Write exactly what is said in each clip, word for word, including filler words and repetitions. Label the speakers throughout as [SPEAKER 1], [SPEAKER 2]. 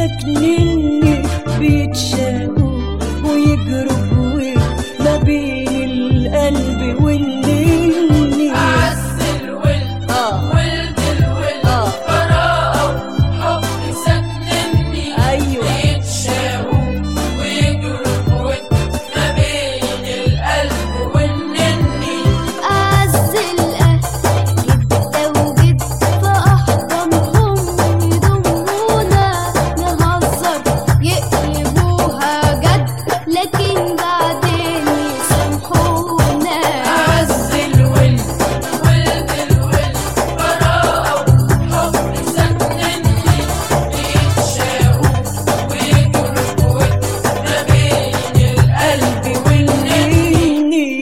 [SPEAKER 1] ساكنيني بيتشاقوا ويجروا ما بين القلب والنني.
[SPEAKER 2] أعز الولد
[SPEAKER 1] آه.
[SPEAKER 2] ولد الولد
[SPEAKER 1] آه.
[SPEAKER 2] براءة وحب ساكنني
[SPEAKER 1] أيوة.
[SPEAKER 2] بيتشاقوا ويجروا ما بين القلب والنني.
[SPEAKER 3] أعز الأهل جدة وجد في أحضانهم يضمونا نهزر يقلبوها جد لكن بعدين يسامحونا.
[SPEAKER 2] أعز الولد ولد الولد براءة وحب ساكنني بيتشاقوا ويجروا ما بين القلب والنني.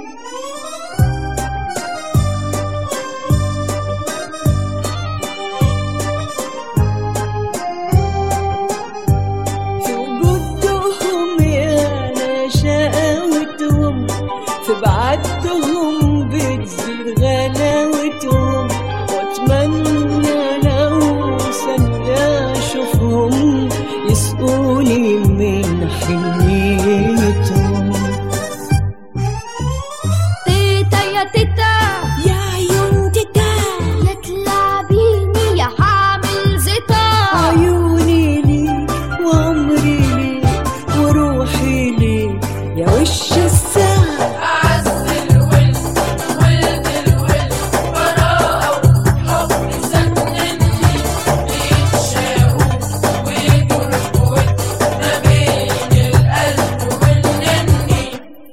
[SPEAKER 1] في وجودهم يا شقاوتهم، في بعدهم بتزيد غلاوتهم، واتمنى لو ثانية اشوفهم يسقوني من حنيتهم.
[SPEAKER 3] تيتا يا تيتا
[SPEAKER 1] يا عيون تيتا،
[SPEAKER 3] لا تلعبيني يا حامل زيتا.
[SPEAKER 1] عيوني ليك وعمري ليك وروحي ليك يا وش الساعة.
[SPEAKER 2] أعز الولد ولد الولد براءة وحب ساكنني بيتشاقوا ويجروا ما بين القلب والنني.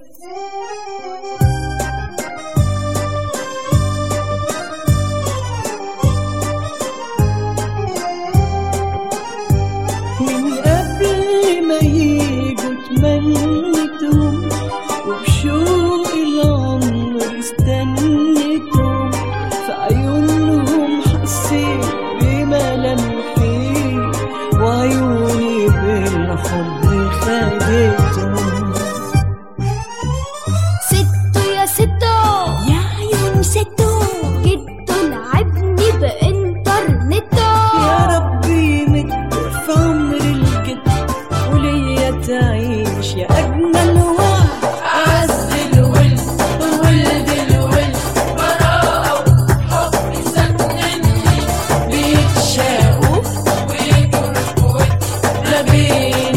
[SPEAKER 1] من قبل ما يجوا تمنيتهم، وبشوق العمر استنيتهم، في عيونهم حسيت بملامحي وعيوني بالحب خدتهم.
[SPEAKER 3] ستو يا ستو
[SPEAKER 1] يا عيون ستو،
[SPEAKER 3] جدو لعبني بإنترنتو.
[SPEAKER 1] يا ربي مد في عمر الجد وليا تعيش يا أجمل وعد.
[SPEAKER 2] أعز الولد ولد الولد براءة وحب ساكنني بيتشاقوا ويجروا ما بين